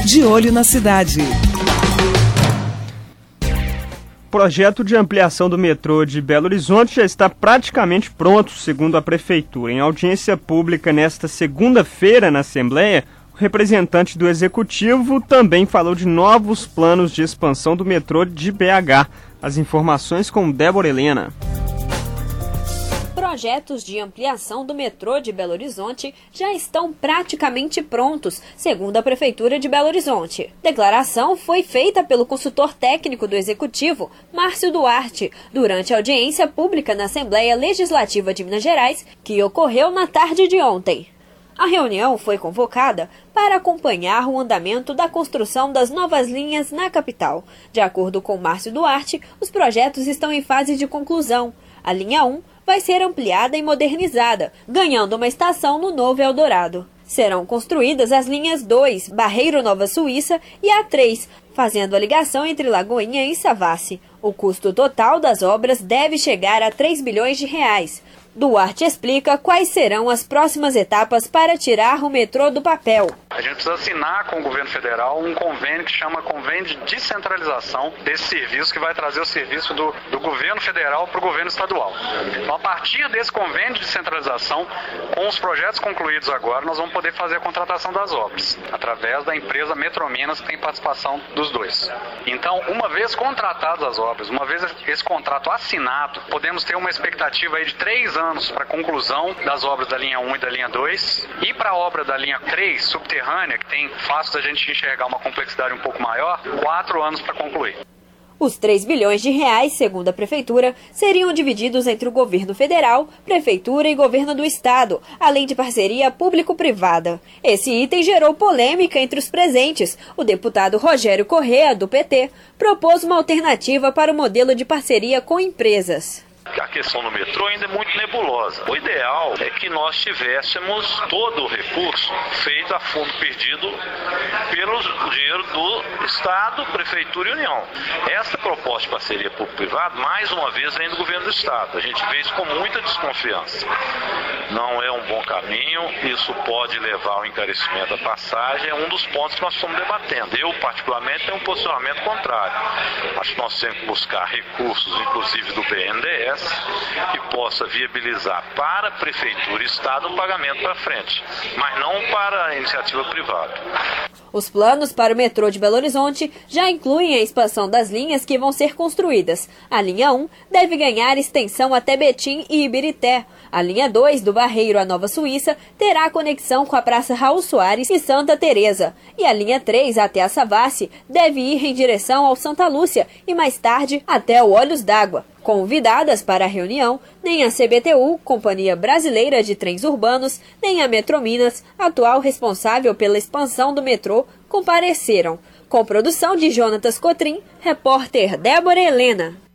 De Olho na Cidade. O projeto de ampliação do metrô de Belo Horizonte já está praticamente pronto, segundo a Prefeitura. Em audiência pública nesta segunda-feira na Assembleia, o representante do Executivo também falou de novos planos de expansão do metrô de BH. As informações com Débora Helena. Projetos de ampliação do metrô de Belo Horizonte já estão praticamente prontos, segundo a Prefeitura de Belo Horizonte. Declaração foi feita pelo consultor técnico do Executivo, Márcio Duarte, durante a audiência pública na Assembleia Legislativa de Minas Gerais, que ocorreu na tarde de ontem. A reunião foi convocada para acompanhar o andamento da construção das novas linhas na capital. De acordo com Márcio Duarte, os projetos estão em fase de conclusão. A linha 1 vai ser ampliada e modernizada, ganhando uma estação no Novo Eldorado. Serão construídas as linhas 2, Barreiro Nova Suíça, e a 3, fazendo a ligação entre Lagoinha e Savassi. O custo total das obras deve chegar a R$3 bilhões. Duarte explica quais serão as próximas etapas para tirar o metrô do papel. A gente precisa assinar com o governo federal um convênio que chama Convênio de Descentralização desse serviço, que vai trazer o serviço do governo federal para o governo estadual. Então, a partir desse convênio de descentralização, com os projetos concluídos agora, nós vamos poder fazer a contratação das obras, através da empresa Metrominas, que tem participação dos dois. Então, uma vez contratadas as obras, uma vez esse contrato assinado, podemos ter uma expectativa aí de 3 anos para a conclusão das obras da linha 1 e da linha 2, e para a obra da linha 3, subterrânea, que tem fácil da gente enxergar uma complexidade um pouco maior, 4 anos para concluir. Os R$3 bilhões, segundo a Prefeitura, seriam divididos entre o governo federal, Prefeitura e governo do estado, além de parceria público-privada. Esse item gerou polêmica entre os presentes. O deputado Rogério Correa, do PT, propôs uma alternativa para o modelo de parceria com empresas. A questão do metrô ainda é muito nebulosa. O ideal é que nós tivéssemos todo o recurso feito a fundo perdido pelo dinheiro do Estado, Prefeitura e União. Essa proposta de parceria público-privada, mais uma vez, vem do governo do Estado. A gente vê isso com muita desconfiança. Não é um bom caminho, isso pode levar ao encarecimento da passagem, é um dos pontos que nós estamos debatendo. Eu, particularmente, tenho um posicionamento contrário. Acho que nós temos que buscar recursos, inclusive do BNDES, que possa viabilizar para a Prefeitura e Estado o pagamento para frente, mas não para a iniciativa privada. Os planos para o metrô de Belo Horizonte já incluem a expansão das linhas que vão ser construídas. A linha 1 deve ganhar extensão até Betim e Ibirité. A linha 2, do Barreiro à Nova Suíça, terá conexão com a Praça Raul Soares e Santa Teresa. E a linha 3, até a Savassi, deve ir em direção ao Santa Lúcia e mais tarde até o Olhos d'Água. Convidadas para a reunião, nem a CBTU, Companhia Brasileira de Trens Urbanos, nem a Metrominas, atual responsável pela expansão do metrô, compareceram. Com produção de Jonatas Cotrim, repórter Débora Helena.